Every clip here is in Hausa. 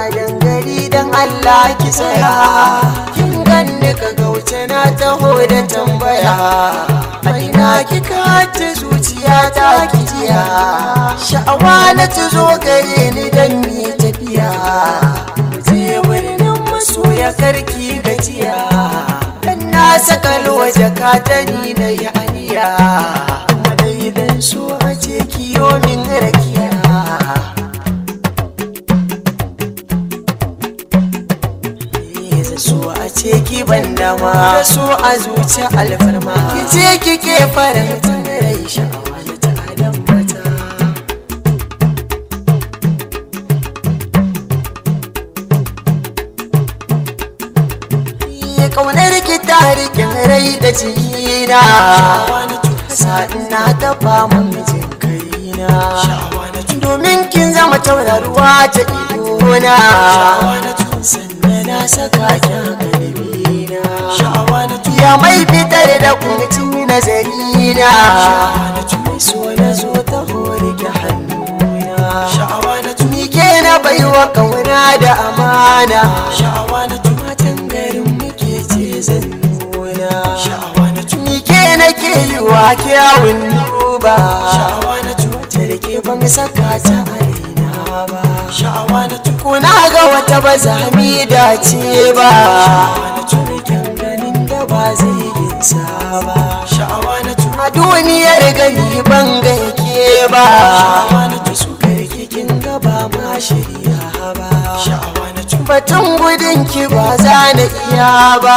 dangari dan Allah ki tsaya kin ganni ka gauce na taho da tambaya aina kika ta zuciya ta kijiya sha'awa na ta zo gare ni dan mi tafiya je birnin masoya karki gajiya dan na saka loja ka ta ni na yi aniya madaidan so a ce kiyo min rakiya so a ce ki bandama da so a zuci alfarma ki ce kike faranta rai sha'awa na ta adam mata kaunar ki ta rikin rai da jikina sa'ina ta fama mijin kaina domin kin zama tauraruwa ta idona na saka kyan galibina ya mai fitar da kuncin nazarina mai so na zo ta horike hannuna ni ke na baiwa kauna da amana matan garin muke ce zan nuna ni ke na ke yi wa kyawun duba wata da ke ban saka ta aina ba kuna ga wata ba za mi dace ba cikin ganin da ba zai ginsa ba a duniyar gani ban ga yake ba su karki kin gaba ma shirya ba batun gudun ki ba za na iya ba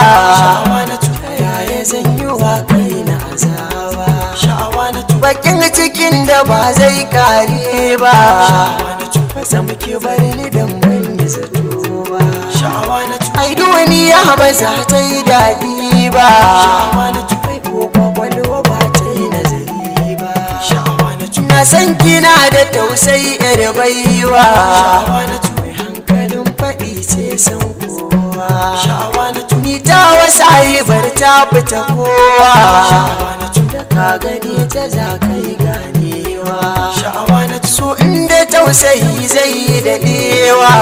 yaya zan yi wa kai na azaba bakin cikin da ba zai kare ba zan ki bari ni dan ban yi zato ba ai duniya ba za ta yi daɗi ba ai ko kwakwalwa ba ta yi nazari ba na san kina da tausayi yar baiwa mai hankalin faɗi ce san kowa ni ta wasa yi bar ta fita kowa da ka gani ta za ka yi ganewa so inda tausayi zai yi daɗewa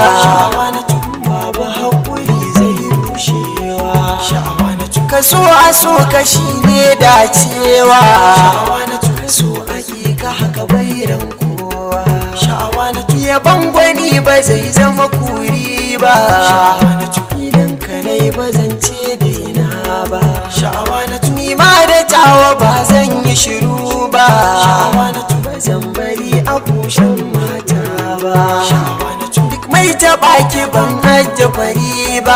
babu haƙuri zai rushewa ka so a so kashi ne dacewa ka so hakika haka bairan kowa yaban gwani ba zai zama kuri ba idan kanai ba zan ce daina ba ni ma da tawa ba zan yi shiru ba zan bari a kushen mata ba duk mai taɓa ki ban hajja fari ba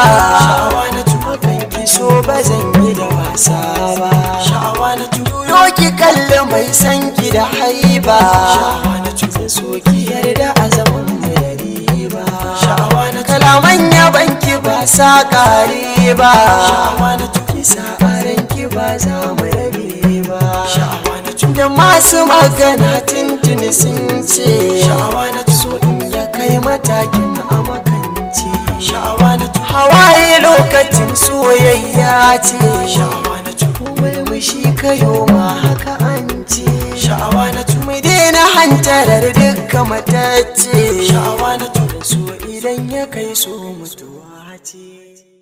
kan ki so ba zan yi da wasa ba juyo ki kalli mai san ki da haiba zan so ki yarda a zaman mai riba kalaman yaban ki ba sa kare ba ki sa ki ba za mu rabe ba da masu magana tuntuni sun ce so in ya kai matakin a makance hawaye lokacin soyayya ce mulmushi kayo ma haka an ce mu daina hantarar dukkan matacce so idan ya kai so mutuwa ce